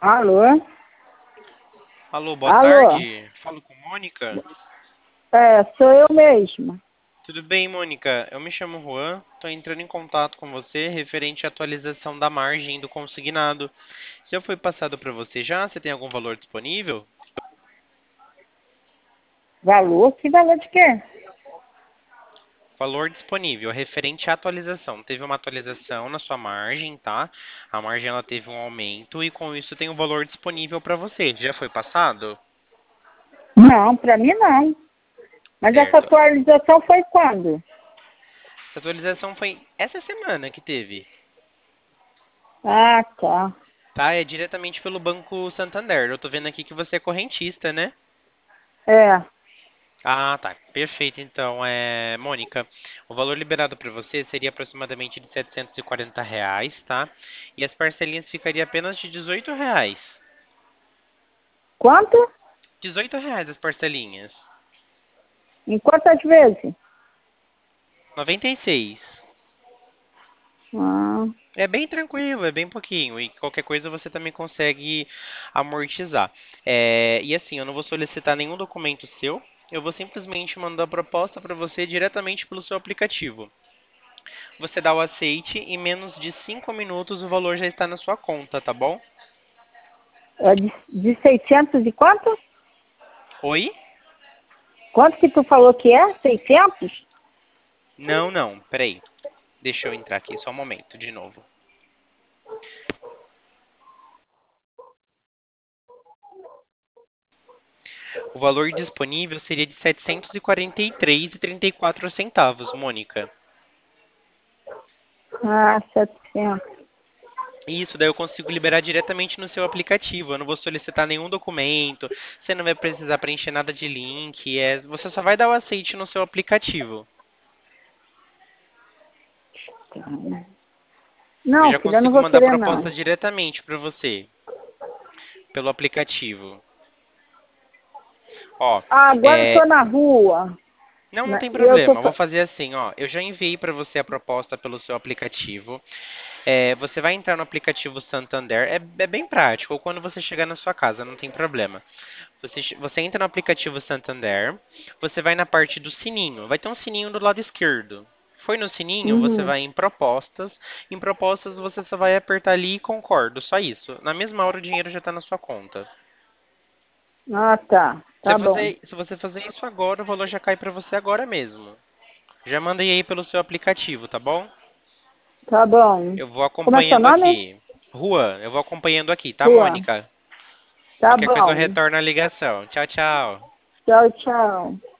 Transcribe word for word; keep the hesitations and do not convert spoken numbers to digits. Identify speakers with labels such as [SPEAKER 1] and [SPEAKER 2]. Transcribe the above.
[SPEAKER 1] Alô?
[SPEAKER 2] Alô, boa
[SPEAKER 1] Alô?
[SPEAKER 2] tarde. Falo com Mônica.
[SPEAKER 1] É, sou eu mesma.
[SPEAKER 2] Tudo bem, Mônica? Eu me chamo Juan. Estou entrando em contato com você referente à atualização da margem do consignado. Já foi passado para você já? Você tem algum valor disponível?
[SPEAKER 1] Valor? Que valor de quê?
[SPEAKER 2] Valor disponível, referente à atualização. Teve uma atualização na sua margem, tá? A margem ela teve um aumento e com isso tem um valor disponível para você. Já foi passado?
[SPEAKER 1] Não, para mim não. Mas essa
[SPEAKER 2] Certo.
[SPEAKER 1] atualização foi quando?
[SPEAKER 2] Essa atualização foi essa semana que teve.
[SPEAKER 1] Ah, tá.
[SPEAKER 2] Tá? É diretamente pelo Banco Santander. Eu tô vendo aqui que você é correntista, né?
[SPEAKER 1] É.
[SPEAKER 2] Ah, tá. Perfeito. Então, é, Mônica, o valor liberado para você seria aproximadamente de setecentos e quarenta reais, tá? E as parcelinhas ficariam apenas de dezoito reais.
[SPEAKER 1] Quanto?
[SPEAKER 2] dezoito reais as parcelinhas.
[SPEAKER 1] Em quantas vezes?
[SPEAKER 2] noventa e seis.
[SPEAKER 1] Ah,
[SPEAKER 2] É bem tranquilo, é bem pouquinho. E qualquer coisa você também consegue amortizar. É, e assim, eu não vou solicitar nenhum documento seu. Eu vou simplesmente mandar a proposta para você diretamente pelo seu aplicativo. Você dá o aceite e em menos de cinco minutos o valor já está na sua conta, tá bom?
[SPEAKER 1] é de, de seiscentos e quanto?
[SPEAKER 2] Oi?
[SPEAKER 1] Quanto que tu falou que é? Seiscentos?
[SPEAKER 2] Não, não, peraí. Deixa eu entrar aqui só um momento, de novo. O valor disponível seria de setecentos e quarenta e três reais e trinta e quatro centavos, Mônica.
[SPEAKER 1] Ah, setecentos.
[SPEAKER 2] Isso, daí eu consigo liberar diretamente no seu aplicativo. Eu não vou solicitar nenhum documento, você não vai precisar preencher nada de link, é, você só vai dar o aceite no seu aplicativo. Eu
[SPEAKER 1] Não,
[SPEAKER 2] já
[SPEAKER 1] filha, eu não
[SPEAKER 2] consigo
[SPEAKER 1] vou
[SPEAKER 2] mandar a
[SPEAKER 1] querer
[SPEAKER 2] proposta
[SPEAKER 1] não.
[SPEAKER 2] diretamente para você, pelo aplicativo. Ó,
[SPEAKER 1] Ah, agora eu
[SPEAKER 2] é,
[SPEAKER 1] tô na rua.
[SPEAKER 2] não, não
[SPEAKER 1] Né?
[SPEAKER 2] tem
[SPEAKER 1] E eu tô...
[SPEAKER 2] problema. Eu vou fazer assim, ó. Eu já enviei para você a proposta pelo seu aplicativo. É, você vai entrar no aplicativo Santander. É, é bem prático. Ou quando você chegar na sua casa, não tem problema. Você, che- você entra no aplicativo Santander. Você vai na parte do sininho. Vai ter um sininho do lado esquerdo. Foi no sininho, você
[SPEAKER 1] Uhum.
[SPEAKER 2] vai em propostas. Em propostas, você só vai apertar ali e concordo. Só isso. Na mesma hora, o dinheiro já está na sua conta.
[SPEAKER 1] Ah, tá.
[SPEAKER 2] Se
[SPEAKER 1] Tá bom.
[SPEAKER 2] você, se você fazer isso agora, o valor já cai para você agora mesmo. Já mandei aí pelo seu aplicativo, tá bom?
[SPEAKER 1] Tá bom.
[SPEAKER 2] Eu vou
[SPEAKER 1] Como é seu
[SPEAKER 2] acompanhando
[SPEAKER 1] nome?
[SPEAKER 2] aqui. Juan, eu vou acompanhando aqui, tá,
[SPEAKER 1] Rua.
[SPEAKER 2] Mônica?
[SPEAKER 1] Tá
[SPEAKER 2] Qualquer coisa eu
[SPEAKER 1] bom.
[SPEAKER 2] retorno a ligação. Tchau, tchau.
[SPEAKER 1] Tchau, tchau.